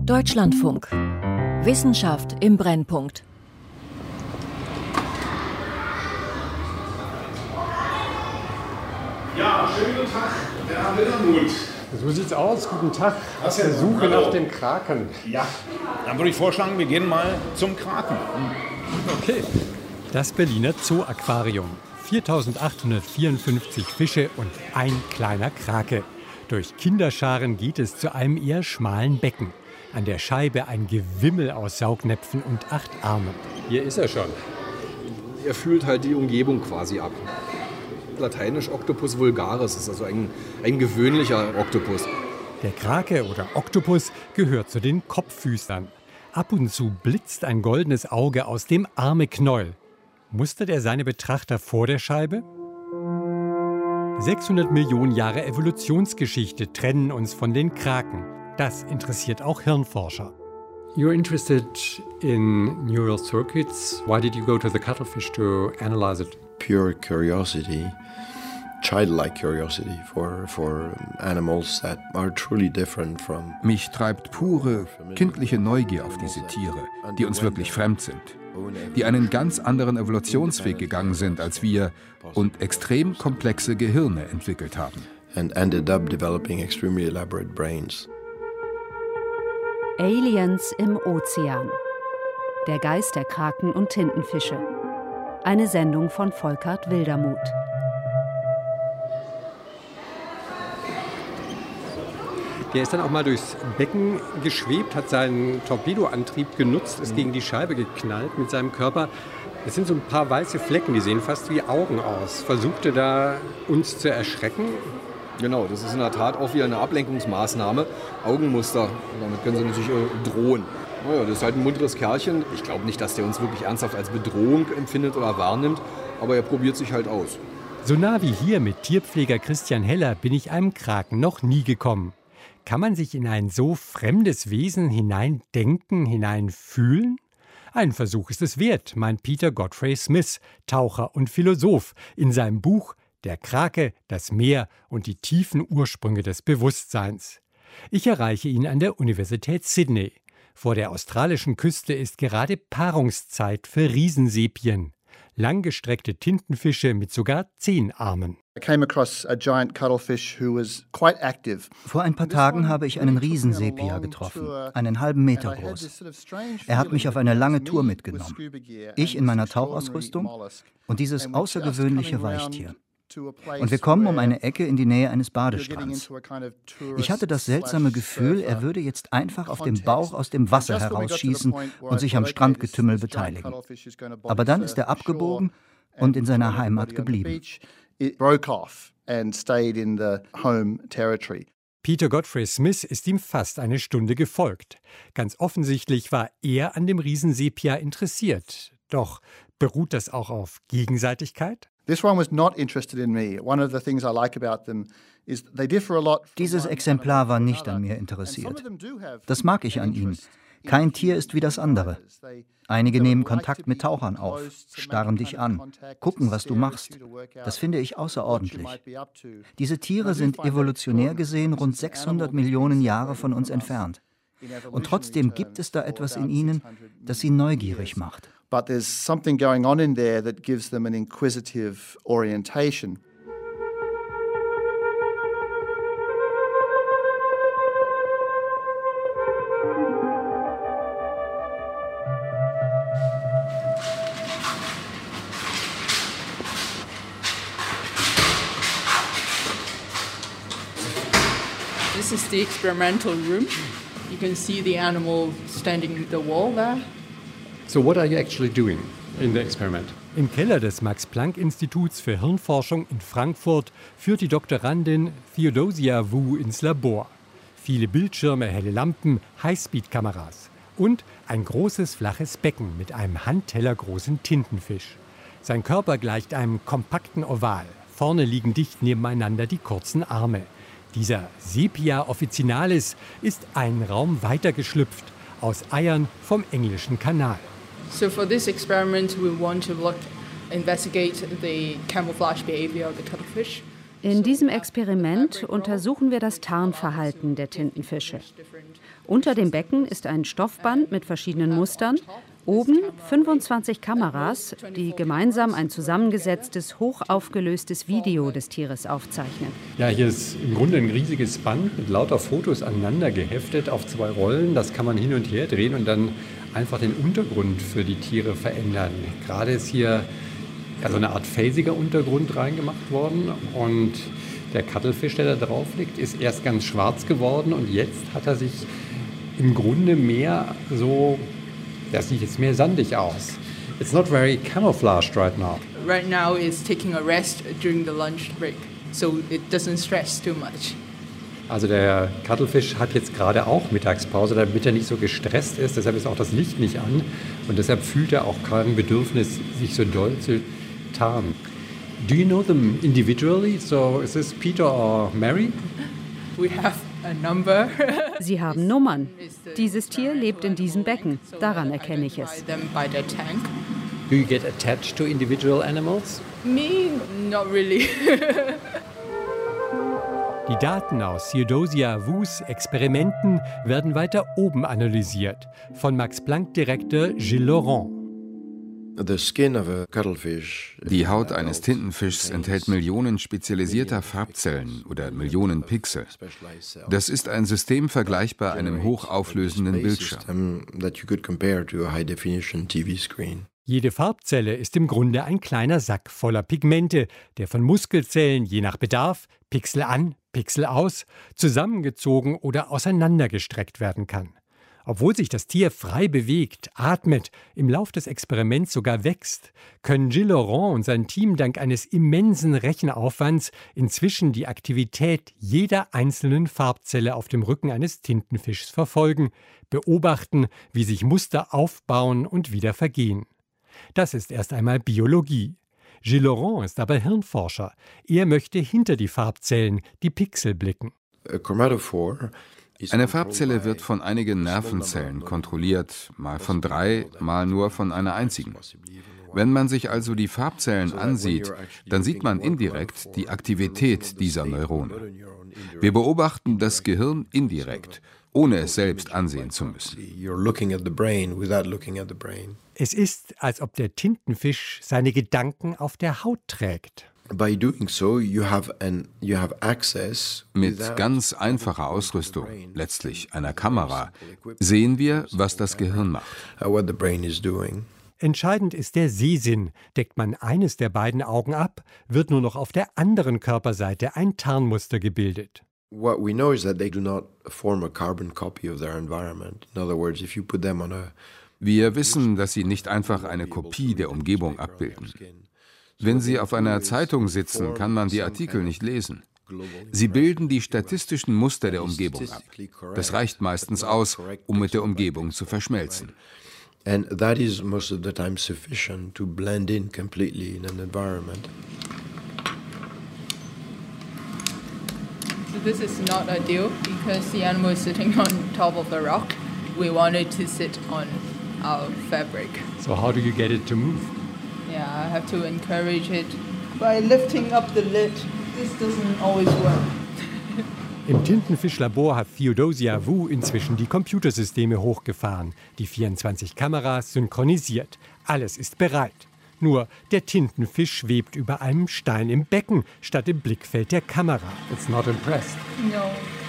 Deutschlandfunk. Wissenschaft im Brennpunkt. Ja, schönen guten Tag, Herr Wildermuth. So sieht's aus. Guten Tag. Auf der Suche nach dem Kraken. Ja, dann würde ich vorschlagen, wir gehen mal zum Kraken. Okay. Das Berliner Zoo-Aquarium. 4.854 Fische und ein kleiner Krake. Durch Kinderscharen geht es zu einem eher schmalen Becken. An der Scheibe ein Gewimmel aus Saugnäpfen und 8 Armen. Hier ist er schon. Er fühlt halt die Umgebung quasi ab. Lateinisch Octopus vulgaris ist also ein gewöhnlicher Oktopus. Der Krake oder Oktopus gehört zu den Kopffüßern. Ab und zu blitzt ein goldenes Auge aus dem Armeknäuel. Mustert er seine Betrachter vor der Scheibe? 600 Millionen Jahre Evolutionsgeschichte trennen uns von den Kraken. Das interessiert auch Hirnforscher. You're interested in neural circuits. Why did you go to the cuttlefish to analyze it? Pure curiosity, childlike curiosity for animals that are truly different from. Mich treibt pure, kindliche Neugier auf diese Tiere, die uns wirklich fremd sind, die einen ganz anderen Evolutionsweg gegangen sind als wir und extrem komplexe Gehirne entwickelt haben. And ended up developing extremely elaborate brains. Aliens im Ozean. Der Geist der Kraken und Tintenfische. Eine Sendung von Volkert Wildermuth. Der ist dann auch mal durchs Becken geschwebt, hat seinen Torpedoantrieb genutzt, ist gegen die Scheibe geknallt mit seinem Körper. Es sind so ein paar weiße Flecken, die sehen fast wie Augen aus. Versuchte da uns zu erschrecken? Genau, das ist in der Tat auch wieder eine Ablenkungsmaßnahme. Augenmuster, damit können sie natürlich drohen. Naja, das ist halt ein munteres Kerlchen. Ich glaube nicht, dass der uns wirklich ernsthaft als Bedrohung empfindet oder wahrnimmt, aber er probiert sich halt aus. So nah wie hier mit Tierpfleger Christian Heller bin ich einem Kraken noch nie gekommen. Kann man sich in ein so fremdes Wesen hineindenken, hineinfühlen? Ein Versuch ist es wert, meint Peter Godfrey Smith, Taucher und Philosoph, in seinem Buch Der Krake, das Meer und die tiefen Ursprünge des Bewusstseins. Ich erreiche ihn an der Universität Sydney. Vor der australischen Küste ist gerade Paarungszeit für Riesensepien. Langgestreckte Tintenfische mit sogar 10 Armen. Vor ein paar Tagen habe ich einen Riesensepia getroffen, einen halben Meter groß. Er hat mich auf eine lange Tour mitgenommen. Ich in meiner Tauchausrüstung und dieses außergewöhnliche Weichtier. Und wir kommen um eine Ecke in die Nähe eines Badestrands. Ich hatte das seltsame Gefühl, er würde jetzt einfach auf dem Bauch aus dem Wasser herausschießen und sich am Strandgetümmel beteiligen. Aber dann ist er abgebogen und in seiner Heimat geblieben. Peter Godfrey Smith ist ihm fast eine Stunde gefolgt. Ganz offensichtlich war er an dem Riesensepia interessiert. Doch beruht das auch auf Gegenseitigkeit? Dieses Exemplar war nicht an mir interessiert. Das mag ich an ihm. Kein Tier ist wie das andere. Einige nehmen Kontakt mit Tauchern auf, starren dich an, gucken, was du machst. Das finde ich außerordentlich. Diese Tiere sind evolutionär gesehen rund 600 Millionen Jahre von uns entfernt. Und trotzdem gibt es da etwas in ihnen, das sie neugierig macht. But there's something going on in there that gives them an inquisitive orientation. This is the experimental room. You can see the animal standing at the wall there. So what are you actually doing in the experiment? Im Keller des Max-Planck-Instituts für Hirnforschung in Frankfurt führt die Doktorandin Theodosia Wu ins Labor. Viele Bildschirme, helle Lampen, Highspeed-Kameras und ein großes flaches Becken mit einem handtellergroßen Tintenfisch. Sein Körper gleicht einem kompakten Oval. Vorne liegen dicht nebeneinander die kurzen Arme. Dieser Sepia officinalis ist einen Raum weiter geschlüpft, aus Eiern vom englischen Kanal. So for this experiment we want to investigate the camouflage behavior of the cuttlefish. In diesem Experiment untersuchen wir das Tarnverhalten der Tintenfische. Unter dem Becken ist ein Stoffband mit verschiedenen Mustern, oben 25 Kameras, die gemeinsam ein zusammengesetztes, hochaufgelöstes Video des Tieres aufzeichnen. Ja, hier ist im Grunde ein riesiges Band mit lauter Fotos aneinander geheftet auf 2 Rollen. Das kann man hin und her drehen und dann einfach den Untergrund für die Tiere verändern. Gerade ist hier so eine Art felsiger Untergrund reingemacht worden und der Cuttlefish, der da drauf liegt, ist erst ganz schwarz geworden und jetzt hat er sich im Grunde mehr so, das sieht jetzt mehr sandig aus. It's not very camouflaged right now. Right now it's taking a rest during the lunch break, so it doesn't stress too much. Also der Cuttlefish hat jetzt gerade auch Mittagspause, damit er nicht so gestresst ist. Deshalb ist auch das Licht nicht an und deshalb fühlt er auch kein Bedürfnis, sich so doll zu tarnen. Do you know them individually? So is this Peter or Mary? We have a number. Sie haben Nummern. Dieses Tier lebt in diesem Becken. Daran erkenne ich es. Do you get attached to individual animals? Me, not really. Die Daten aus Theodosia Wus Experimenten werden weiter oben analysiert, von Max-Planck-Direktor Gilles Laurent. Die Haut eines Tintenfischs enthält Millionen spezialisierter Farbzellen oder Millionen Pixel. Das ist ein System vergleichbar einem hochauflösenden Bildschirm. Jede Farbzelle ist im Grunde ein kleiner Sack voller Pigmente, der von Muskelzellen je nach Bedarf, Pixel an, Pixel aus, zusammengezogen oder auseinandergestreckt werden kann. Obwohl sich das Tier frei bewegt, atmet, im Lauf des Experiments sogar wächst, können Gilles Laurent und sein Team dank eines immensen Rechenaufwands inzwischen die Aktivität jeder einzelnen Farbzelle auf dem Rücken eines Tintenfischs verfolgen, beobachten, wie sich Muster aufbauen und wieder vergehen. Das ist erst einmal Biologie. Gilles Laurent ist aber Hirnforscher. Er möchte hinter die Farbzellen, die Pixel blicken. Eine Farbzelle wird von einigen Nervenzellen kontrolliert, mal von 3, mal nur von einer einzigen. Wenn man sich also die Farbzellen ansieht, dann sieht man indirekt die Aktivität dieser Neurone. Wir beobachten das Gehirn indirekt, ohne es selbst ansehen zu müssen. Es ist, als ob der Tintenfisch seine Gedanken auf der Haut trägt. Mit ganz einfacher Ausrüstung, letztlich einer Kamera, sehen wir, was das Gehirn macht. Entscheidend ist der Sehsinn. Deckt man eines der beiden Augen ab, wird nur noch auf der anderen Körperseite ein Tarnmuster gebildet. What we know is that they do not form a carbon copy of their environment. In other words, if you put them on a Wir wissen, dass sie nicht einfach eine Kopie der Umgebung abbilden. Wenn sie auf einer Zeitung sitzen, kann man die Artikel nicht lesen. Sie bilden die statistischen Muster der Umgebung ab. Das reicht meistens aus, um mit der Umgebung zu verschmelzen. And that is most of the time sufficient to blend in completely in an environment. So this is not ideal because the animal is sitting on top of the rock. We want it to sit on our fabric. So how do you get it to move? Yeah, I have to encourage it by lifting up the lid. This doesn't always work. Im Tintenfischlabor hat Theodosia Wu inzwischen die Computersysteme hochgefahren, die 24 Kameras synchronisiert. Alles ist bereit. Nur der Tintenfisch schwebt über einem Stein im Becken, statt im Blickfeld der Kamera. It's not impressed. No.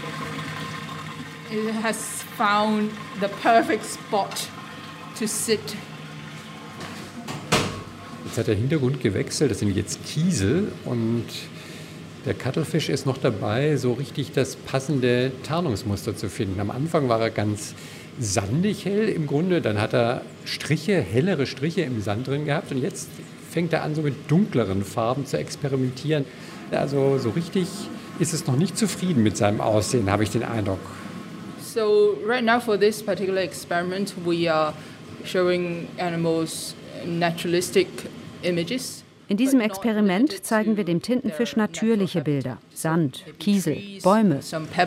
It has found the perfect spot to sit. Jetzt hat der Hintergrund gewechselt, das sind jetzt Kiesel und der Cuttlefish ist noch dabei, so richtig das passende Tarnungsmuster zu finden. Am Anfang war er ganz sandig hell im Grunde, dann hat er Striche, hellere Striche im Sand drin gehabt und jetzt fängt er an, so mit dunkleren Farben zu experimentieren. Also so richtig ist es noch nicht zufrieden mit seinem Aussehen, habe ich den Eindruck. So right now for this particular experiment we are showing animals naturalistic images. In diesem Experiment zeigen wir dem Tintenfisch natürliche Bilder. Sand, Kiesel, Bäume.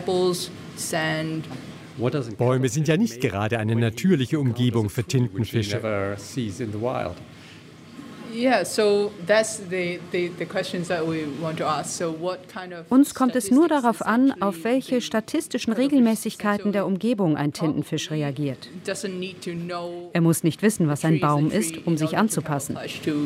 Bäume sind ja nicht gerade eine natürliche Umgebung für Tintenfische. Uns kommt es nur darauf an, auf welche statistischen Regelmäßigkeiten der Umgebung ein Tintenfisch reagiert. Er muss nicht wissen, was ein Baum ist, um sich anzupassen.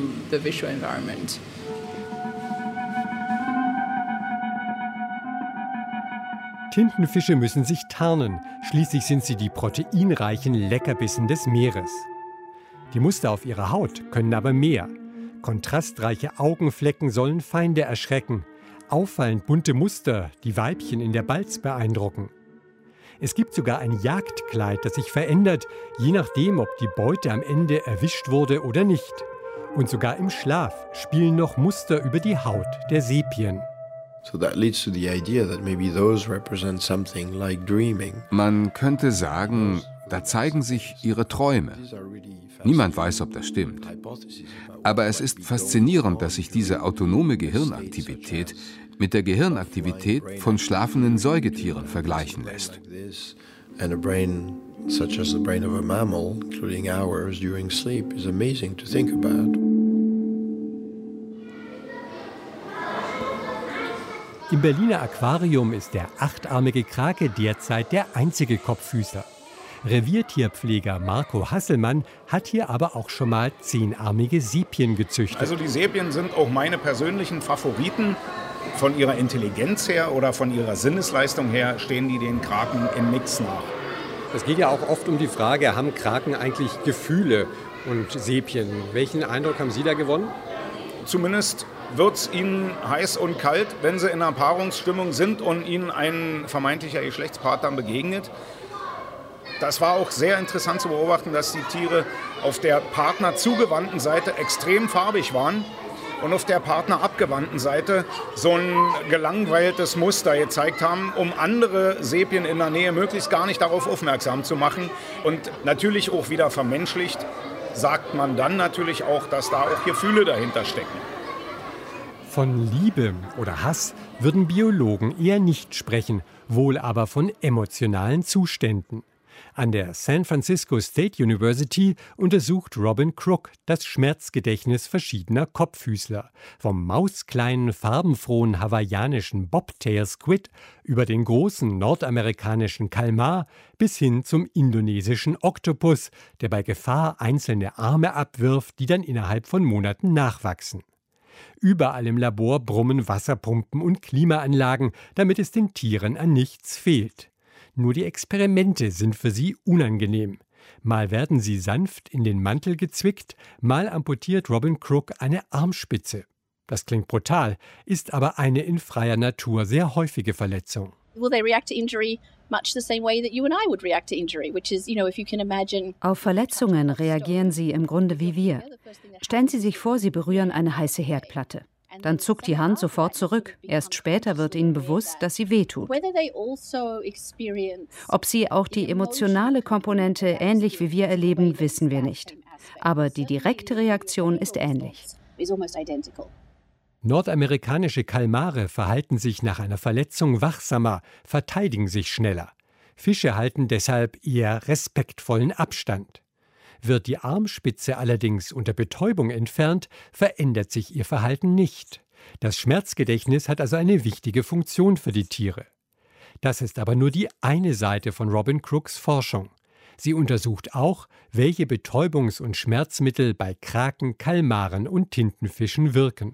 Tintenfische müssen sich tarnen, schließlich sind sie die proteinreichen Leckerbissen des Meeres. Die Muster auf ihrer Haut können aber mehr. Kontrastreiche Augenflecken sollen Feinde erschrecken. Auffallend bunte Muster, die Weibchen in der Balz beeindrucken. Es gibt sogar ein Jagdkleid, das sich verändert, je nachdem, ob die Beute am Ende erwischt wurde oder nicht. Und sogar im Schlaf spielen noch Muster über die Haut der Sepien. Man könnte sagen, da zeigen sich ihre Träume. Niemand weiß, ob das stimmt. Aber es ist faszinierend, dass sich diese autonome Gehirnaktivität mit der Gehirnaktivität von schlafenden Säugetieren vergleichen lässt. Im Berliner Aquarium ist der achtarmige Krake derzeit der einzige Kopffüßer. Reviertierpfleger Marco Hasselmann hat hier aber auch schon mal 10-armige Sepien gezüchtet. Also die Sepien sind auch meine persönlichen Favoriten. Von ihrer Intelligenz her oder von ihrer Sinnesleistung her stehen die den Kraken im Mix nach. Es geht ja auch oft um die Frage, haben Kraken eigentlich Gefühle und Sepien? Welchen Eindruck haben Sie da gewonnen? Zumindest wird es ihnen heiß und kalt, wenn sie in einer Paarungsstimmung sind und ihnen ein vermeintlicher Geschlechtspartner begegnet. Das war auch sehr interessant zu beobachten, dass die Tiere auf der partnerzugewandten Seite extrem farbig waren und auf der partnerabgewandten Seite so ein gelangweiltes Muster gezeigt haben, um andere Sepien in der Nähe möglichst gar nicht darauf aufmerksam zu machen. Und natürlich auch wieder vermenschlicht sagt man dann natürlich auch, dass da auch Gefühle dahinter stecken. Von Liebe oder Hass würden Biologen eher nicht sprechen, wohl aber von emotionalen Zuständen. An der San Francisco State University untersucht Robin Crook das Schmerzgedächtnis verschiedener Kopffüßler. Vom mauskleinen, farbenfrohen hawaiianischen Bobtail-Squid über den großen nordamerikanischen Kalmar bis hin zum indonesischen Oktopus, der bei Gefahr einzelne Arme abwirft, die dann innerhalb von Monaten nachwachsen. Überall im Labor brummen Wasserpumpen und Klimaanlagen, damit es den Tieren an nichts fehlt. Nur die Experimente sind für sie unangenehm. Mal werden sie sanft in den Mantel gezwickt, mal amputiert Robin Crook eine Armspitze. Das klingt brutal, ist aber eine in freier Natur sehr häufige Verletzung. Auf Verletzungen reagieren sie im Grunde wie wir. Stellen Sie sich vor, Sie berühren eine heiße Herdplatte. Dann zuckt die Hand sofort zurück. Erst später wird Ihnen bewusst, dass sie wehtut. Ob Sie auch die emotionale Komponente ähnlich wie wir erleben, wissen wir nicht. Aber die direkte Reaktion ist ähnlich. Nordamerikanische Kalmare verhalten sich nach einer Verletzung wachsamer, verteidigen sich schneller. Fische halten deshalb eher respektvollen Abstand. Wird die Armspitze allerdings unter Betäubung entfernt, verändert sich ihr Verhalten nicht. Das Schmerzgedächtnis hat also eine wichtige Funktion für die Tiere. Das ist aber nur die eine Seite von Robin Crooks Forschung. Sie untersucht auch, welche Betäubungs- und Schmerzmittel bei Kraken, Kalmaren und Tintenfischen wirken.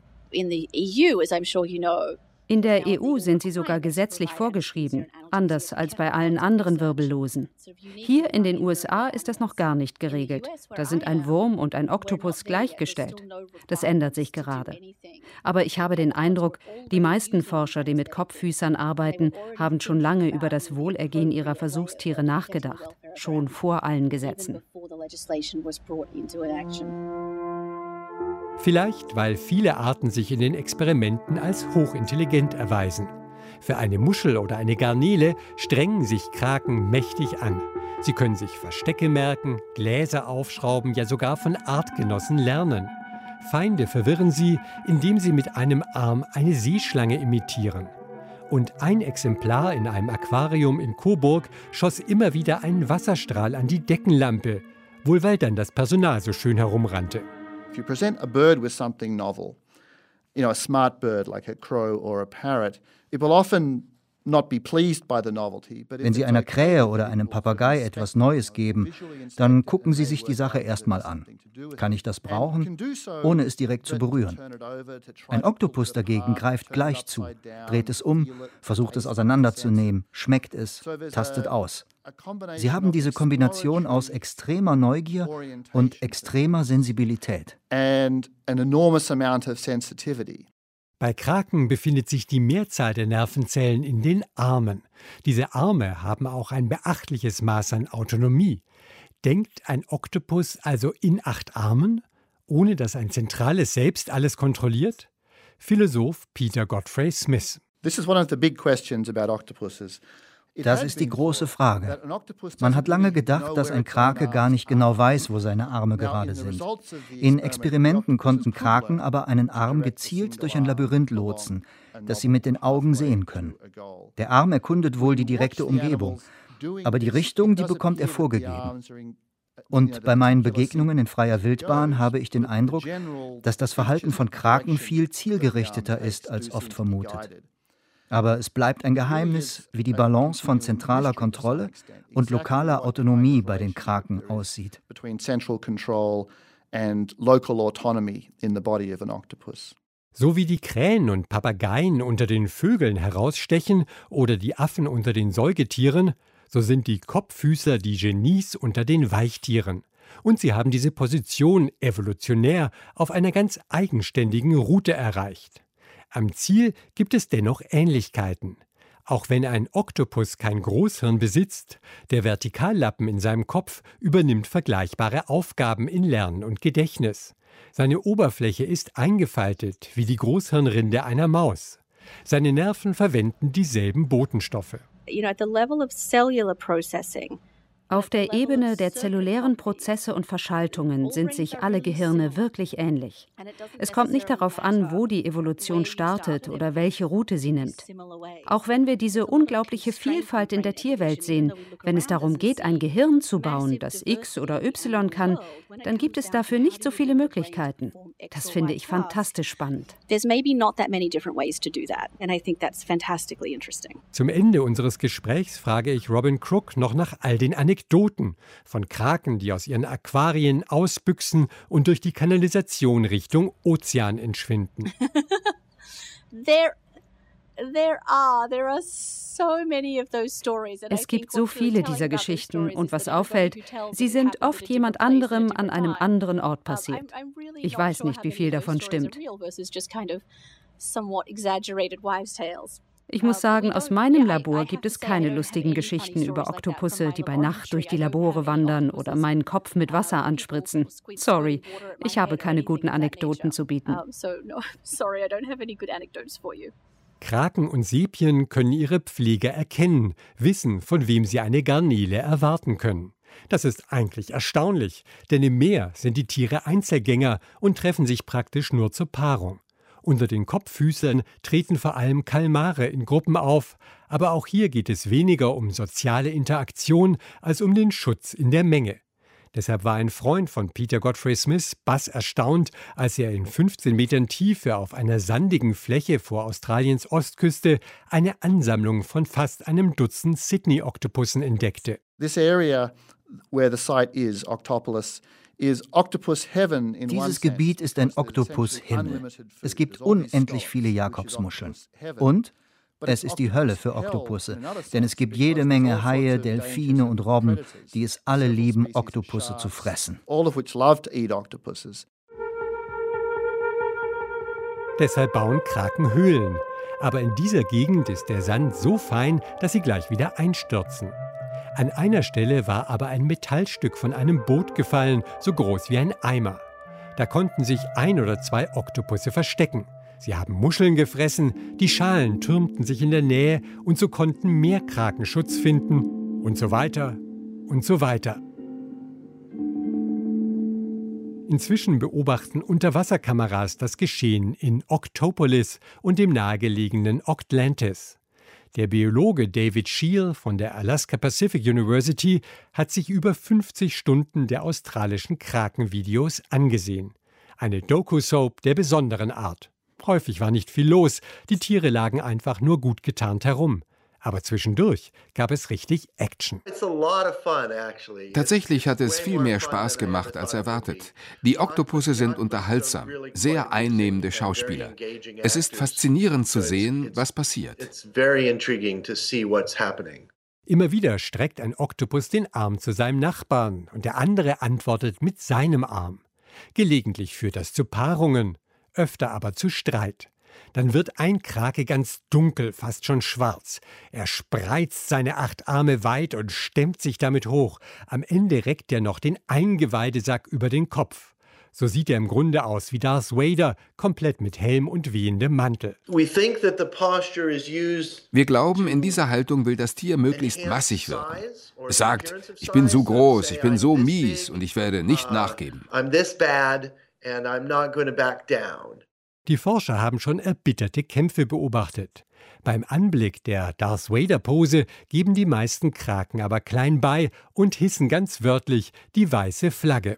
In der EU sind sie sogar gesetzlich vorgeschrieben, anders als bei allen anderen Wirbellosen. Hier in den USA ist das noch gar nicht geregelt. Da sind ein Wurm und ein Oktopus gleichgestellt. Das ändert sich gerade. Aber ich habe den Eindruck, die meisten Forscher, die mit Kopffüßern arbeiten, haben schon lange über das Wohlergehen ihrer Versuchstiere nachgedacht, schon vor allen Gesetzen. Vielleicht, weil viele Arten sich in den Experimenten als hochintelligent erweisen. Für eine Muschel oder eine Garnele strengen sich Kraken mächtig an. Sie können sich Verstecke merken, Gläser aufschrauben, ja sogar von Artgenossen lernen. Feinde verwirren sie, indem sie mit einem Arm eine Seeschlange imitieren. Und ein Exemplar in einem Aquarium in Coburg schoss immer wieder einen Wasserstrahl an die Deckenlampe, wohl weil dann das Personal so schön herumrannte. If you present a bird with something novel, a smart bird like a crow or a parrot, it will often not be pleased by the novelty. Wenn Sie einer Krähe oder einem Papagei etwas Neues geben, dann gucken sie sich die Sache erstmal an. Kann ich das brauchen, ohne es direkt zu berühren? Ein Oktopus dagegen greift gleich zu, dreht es um, versucht es auseinanderzunehmen, schmeckt es, tastet aus. Sie haben diese Kombination aus extremer Neugier und extremer Sensibilität. And an enormous amount of sensitivity. Bei Kraken befindet sich die Mehrzahl der Nervenzellen in den Armen. Diese Arme haben auch ein beachtliches Maß an Autonomie. Denkt ein Oktopus also in 8 Armen, ohne dass ein zentrales Selbst alles kontrolliert? Philosoph Peter Godfrey Smith. This is one of the big questions about octopuses. Das ist die große Frage. Man hat lange gedacht, dass ein Krake gar nicht genau weiß, wo seine Arme gerade sind. In Experimenten konnten Kraken aber einen Arm gezielt durch ein Labyrinth lotsen, das sie mit den Augen sehen können. Der Arm erkundet wohl die direkte Umgebung, aber die Richtung, die bekommt er vorgegeben. Und bei meinen Begegnungen in freier Wildbahn habe ich den Eindruck, dass das Verhalten von Kraken viel zielgerichteter ist als oft vermutet. Aber es bleibt ein Geheimnis, wie die Balance von zentraler Kontrolle und lokaler Autonomie bei den Kraken aussieht. So wie die Krähen und Papageien unter den Vögeln herausstechen oder die Affen unter den Säugetieren, so sind die Kopffüßer die Genies unter den Weichtieren. Und sie haben diese Position evolutionär auf einer ganz eigenständigen Route erreicht. Am Ziel gibt es dennoch Ähnlichkeiten. Auch wenn ein Oktopus kein Großhirn besitzt, der Vertikallappen in seinem Kopf übernimmt vergleichbare Aufgaben in Lernen und Gedächtnis. Seine Oberfläche ist eingefaltet wie die Großhirnrinde einer Maus. Seine Nerven verwenden dieselben Botenstoffe. At the level of cellular processing. Auf der Ebene der zellulären Prozesse und Verschaltungen sind sich alle Gehirne wirklich ähnlich. Es kommt nicht darauf an, wo die Evolution startet oder welche Route sie nimmt. Auch wenn wir diese unglaubliche Vielfalt in der Tierwelt sehen, wenn es darum geht, ein Gehirn zu bauen, das X oder Y kann, dann gibt es dafür nicht so viele Möglichkeiten. Das finde ich fantastisch spannend. Zum Ende unseres Gesprächs frage ich Robin Crook noch nach all den Anekdoten von Kraken, die aus ihren Aquarien ausbüchsen und durch die Kanalisation Richtung Ozean entschwinden. Es gibt so viele dieser Geschichten und was auffällt, sie sind oft jemand anderem an einem anderen Ort passiert. Ich weiß nicht, wie viel davon stimmt. Ich muss sagen, aus meinem Labor gibt es keine lustigen Geschichten über Oktopusse, die bei Nacht durch die Labore wandern oder meinen Kopf mit Wasser anspritzen. Sorry, ich habe keine guten Anekdoten zu bieten. Kraken und Sepien können ihre Pfleger erkennen, wissen, von wem sie eine Garnele erwarten können. Das ist eigentlich erstaunlich, denn im Meer sind die Tiere Einzelgänger und treffen sich praktisch nur zur Paarung. Unter den Kopffüßern treten vor allem Kalmare in Gruppen auf, aber auch hier geht es weniger um soziale Interaktion als um den Schutz in der Menge. Deshalb war ein Freund von Peter Godfrey Smith bass erstaunt, als er in 15 Metern Tiefe auf einer sandigen Fläche vor Australiens Ostküste eine Ansammlung von fast einem Dutzend Sydney-Oktopussen entdeckte. This area where the site is, Octopolis, dieses Gebiet ist ein Oktopushimmel. Es gibt unendlich viele Jakobsmuscheln. Und es ist die Hölle für Oktopusse, denn es gibt jede Menge Haie, Delfine und Robben, die es alle lieben, Oktopusse zu fressen. Deshalb bauen Kraken Höhlen. Aber in dieser Gegend ist der Sand so fein, dass sie gleich wieder einstürzen. An einer Stelle war aber ein Metallstück von einem Boot gefallen, so groß wie ein Eimer. Da konnten sich 1 oder 2 Oktopusse verstecken. Sie haben Muscheln gefressen, die Schalen türmten sich in der Nähe und so konnten mehr Kraken Schutz finden und so weiter und so weiter. Inzwischen beobachten Unterwasserkameras das Geschehen in Octopolis und dem nahegelegenen Oktlantis. Der Biologe David Scheel von der Alaska Pacific University hat sich über 50 Stunden der australischen Krakenvideos angesehen. Eine Doku-Soap der besonderen Art. Häufig war nicht viel los, die Tiere lagen einfach nur gut getarnt herum. Aber zwischendurch gab es richtig Action. Tatsächlich hat es viel mehr Spaß gemacht als erwartet. Die Oktopusse sind unterhaltsam, sehr einnehmende Schauspieler. Es ist faszinierend zu sehen, was passiert. Immer wieder streckt ein Oktopus den Arm zu seinem Nachbarn und der andere antwortet mit seinem Arm. Gelegentlich führt das zu Paarungen, öfter aber zu Streit. Dann wird ein Krake ganz dunkel, fast schon schwarz. Er spreizt seine 8 Arme weit und stemmt sich damit hoch. Am Ende reckt er noch den Eingeweidesack über den Kopf. So sieht er im Grunde aus wie Darth Vader, komplett mit Helm und wehendem Mantel. Wir glauben, in dieser Haltung will das Tier möglichst massig wirken. Es sagt, ich bin so groß, ich bin so mies und ich werde nicht nachgeben. Die Forscher haben schon erbitterte Kämpfe beobachtet. Beim Anblick der Darth Vader-Pose geben die meisten Kraken aber klein bei und hissen ganz wörtlich die weiße Flagge.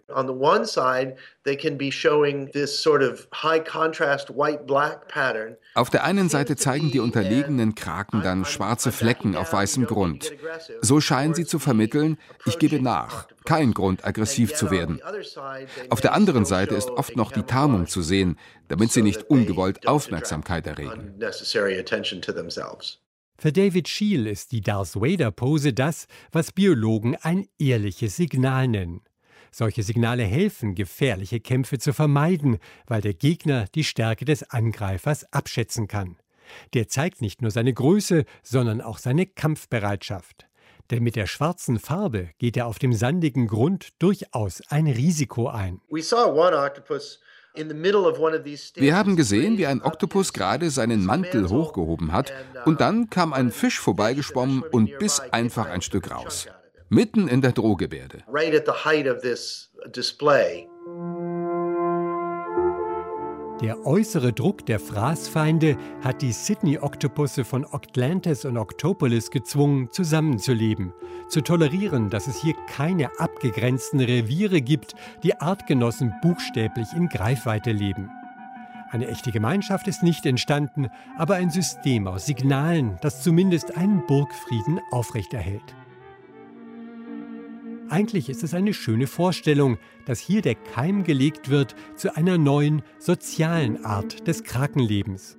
Auf der einen Seite zeigen die unterlegenen Kraken dann schwarze Flecken auf weißem Grund. So scheinen sie zu vermitteln, ich gebe nach, kein Grund, aggressiv zu werden. Auf der anderen Seite ist oft noch die Tarnung zu sehen, damit sie nicht ungewollt Aufmerksamkeit erregen. Für David Scheel ist die Darth Vader-Pose das, was Biologen ein ehrliches Signal nennen. Solche Signale helfen, gefährliche Kämpfe zu vermeiden, weil der Gegner die Stärke des Angreifers abschätzen kann. Der zeigt nicht nur seine Größe, sondern auch seine Kampfbereitschaft. Denn mit der schwarzen Farbe geht er auf dem sandigen Grund durchaus ein Risiko ein. Wir haben gesehen, wie ein Oktopus gerade seinen Mantel hochgehoben hat und dann kam ein Fisch vorbeigeschwommen und biss einfach ein Stück raus. Mitten in der Drohgebärde. Der äußere Druck der Fraßfeinde hat die Sydney-Oktopusse von Oktlantis und Octopolis gezwungen, zusammenzuleben, zu tolerieren, dass es hier keine abgegrenzten Reviere gibt, die Artgenossen buchstäblich in Greifweite leben. Eine echte Gemeinschaft ist nicht entstanden, aber ein System aus Signalen, das zumindest einen Burgfrieden aufrechterhält. Eigentlich ist es eine schöne Vorstellung, dass hier der Keim gelegt wird zu einer neuen, sozialen Art des Krakenlebens.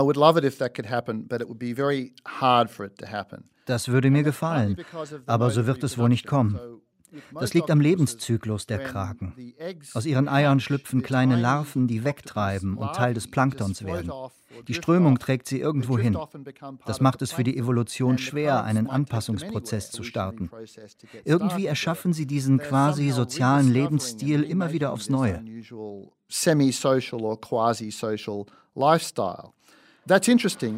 Das würde mir gefallen, aber so wird es wohl nicht kommen. Das liegt am Lebenszyklus der Kraken. Aus ihren Eiern schlüpfen kleine Larven, die wegtreiben und Teil des Planktons werden. Die Strömung trägt sie irgendwo hin. Das macht es für die Evolution schwer, einen Anpassungsprozess zu starten. Irgendwie erschaffen sie diesen quasi sozialen Lebensstil immer wieder aufs Neue. Semi-social or quasi-social lifestyle. That's interesting.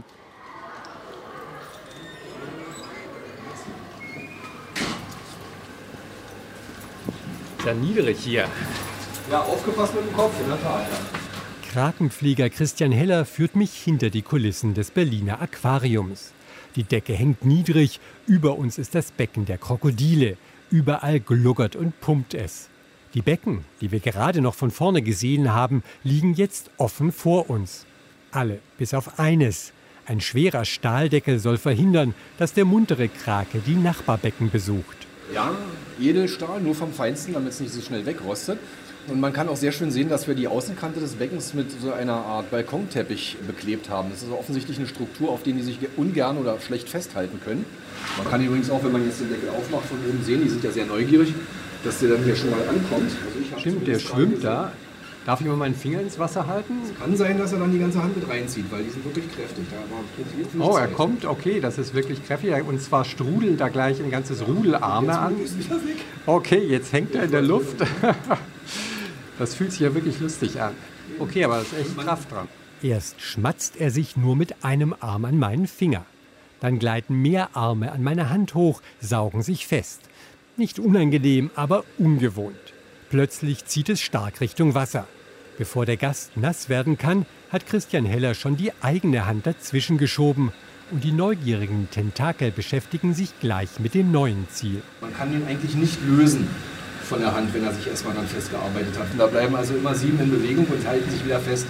Sehr niedrig hier. Ja, aufgepasst mit dem Kopf, in der Tat. Krakenflieger Christian Heller führt mich hinter die Kulissen des Berliner Aquariums. Die Decke hängt niedrig, über uns ist das Becken der Krokodile. Überall gluckert und pumpt es. Die Becken, die wir gerade noch von vorne gesehen haben, liegen jetzt offen vor uns. Alle, bis auf eines. Ein schwerer Stahldeckel soll verhindern, dass der muntere Krake die Nachbarbecken besucht. Ja, Edelstahl, nur vom Feinsten, damit es nicht so schnell wegrostet. Und man kann auch sehr schön sehen, dass wir die Außenkante des Beckens mit so einer Art Balkonteppich beklebt haben. Das ist also offensichtlich eine Struktur, auf die die sich ungern oder schlecht festhalten können. Man kann übrigens auch, wenn man jetzt den Deckel aufmacht, von oben sehen, die sind ja sehr neugierig, dass der dann hier schon mal ankommt. Also stimmt, der schwimmt da. Darf ich mal meinen Finger ins Wasser halten? Es kann sein, dass er dann die ganze Hand mit reinzieht, weil die sind wirklich kräftig. Oh, er kommt, okay, das ist wirklich kräftig. Und zwar strudeln da gleich ein ganzes Rudel Arme an. Okay, jetzt hängt er in der Luft. Das fühlt sich ja wirklich lustig an. Okay, aber da ist echt Kraft dran. Erst schmatzt er sich nur mit einem Arm an meinen Finger. Dann gleiten mehr Arme an meine Hand hoch, saugen sich fest. Nicht unangenehm, aber ungewohnt. Plötzlich zieht es stark Richtung Wasser. Bevor der Gast nass werden kann, hat Christian Heller schon die eigene Hand dazwischen geschoben. Und die neugierigen Tentakel beschäftigen sich gleich mit dem neuen Ziel. Man kann ihn eigentlich nicht lösen von der Hand, wenn er sich erstmal dann festgearbeitet hat. Und da bleiben also immer 7 in Bewegung und halten sich wieder fest.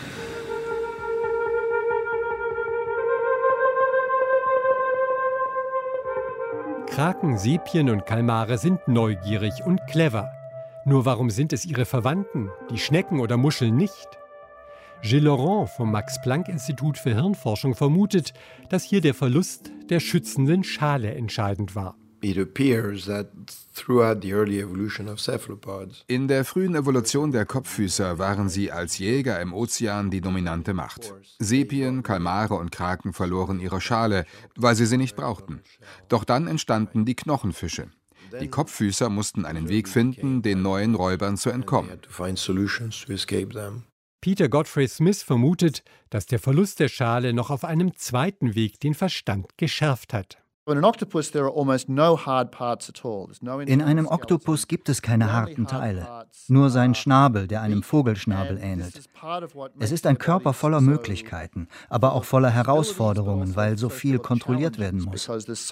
Kraken, Sepien und Kalmare sind neugierig und clever. Nur warum sind es ihre Verwandten, die Schnecken oder Muscheln nicht? Gilles Laurent vom Max-Planck-Institut für Hirnforschung vermutet, dass hier der Verlust der schützenden Schale entscheidend war. In der frühen Evolution der Kopffüßer waren sie als Jäger im Ozean die dominante Macht. Sepien, Kalmare und Kraken verloren ihre Schale, weil sie nicht brauchten. Doch dann entstanden die Knochenfische. Die Kopffüßer mussten einen Weg finden, den neuen Räubern zu entkommen. Peter Godfrey Smith vermutet, dass der Verlust der Schale noch auf einem zweiten Weg den Verstand geschärft hat. In einem Oktopus gibt es keine harten Teile, nur sein Schnabel, der einem Vogelschnabel ähnelt. Es ist ein Körper voller Möglichkeiten, aber auch voller Herausforderungen, weil so viel kontrolliert werden muss.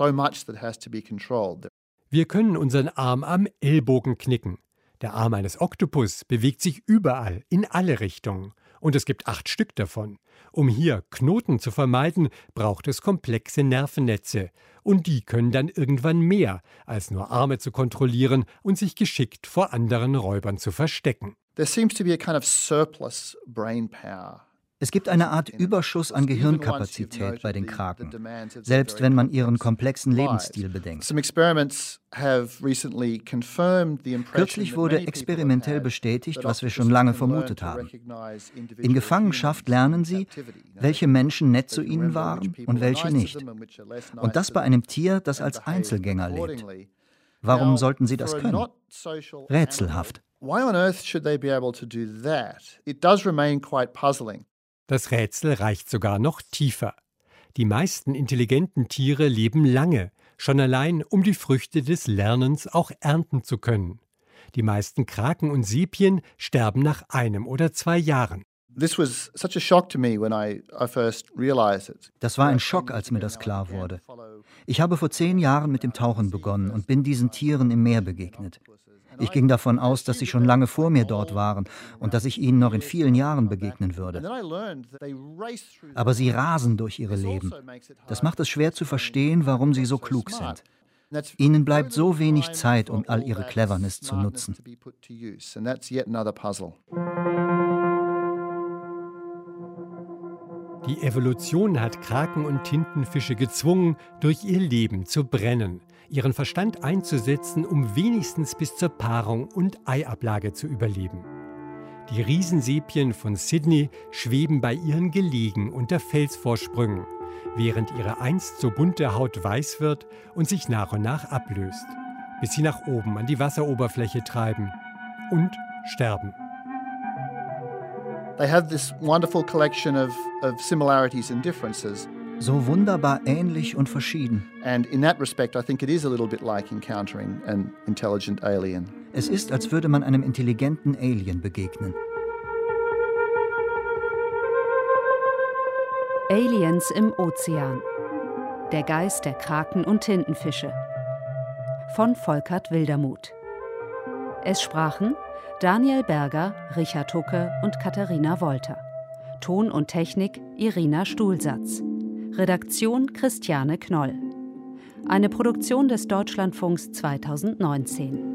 Wir können unseren Arm am Ellbogen knicken. Der Arm eines Oktopus bewegt sich überall, in alle Richtungen. Und es gibt 8 Stück davon. Um hier Knoten zu vermeiden, braucht es komplexe Nervennetze. Und die können dann irgendwann mehr, als nur Arme zu kontrollieren und sich geschickt vor anderen Räubern zu verstecken. There seems to be a kind of surplus brain power. Es gibt eine Art Überschuss an Gehirnkapazität bei den Kraken, selbst wenn man ihren komplexen Lebensstil bedenkt. Kürzlich wurde experimentell bestätigt, was wir schon lange vermutet haben. In Gefangenschaft lernen sie, welche Menschen nett zu ihnen waren und welche nicht. Und das bei einem Tier, das als Einzelgänger lebt. Warum sollten sie das können? Rätselhaft. Why on earth should they be able to do that? It does remain quite puzzling. Das Rätsel reicht sogar noch tiefer. Die meisten intelligenten Tiere leben lange, schon allein, um die Früchte des Lernens auch ernten zu können. Die meisten Kraken und Sepien sterben nach 1 oder 2 Jahren. Das war ein Schock, als mir das klar wurde. Ich habe vor 10 Jahren mit dem Tauchen begonnen und bin diesen Tieren im Meer begegnet. Ich ging davon aus, dass sie schon lange vor mir dort waren und dass ich ihnen noch in vielen Jahren begegnen würde. Aber sie rasen durch ihre Leben. Das macht es schwer zu verstehen, warum sie so klug sind. Ihnen bleibt so wenig Zeit, um all ihre Cleverness zu nutzen. Die Evolution hat Kraken und Tintenfische gezwungen, durch ihr Leben zu brennen, ihren Verstand einzusetzen, um wenigstens bis zur Paarung und Eiablage zu überleben. Die Riesensepien von Sydney schweben bei ihren Gelegen unter Felsvorsprüngen, während ihre einst so bunte Haut weiß wird und sich nach und nach ablöst, bis sie nach oben an die Wasseroberfläche treiben und sterben. They have this wonderful collection of similarities and differences. So wunderbar ähnlich und verschieden. And in that respect, I think it is a little bit like encountering an intelligent alien. Es ist, als würde man einem intelligenten Alien begegnen. Aliens im Ozean. Der Geist der Kraken und Tintenfische. Von Volkert Wildermuth. Es sprachen Daniel Berger, Richard Hucke und Katharina Wolter. Ton und Technik Irina Stuhlsatz. Redaktion Christiane Knoll. Eine Produktion des Deutschlandfunks 2019.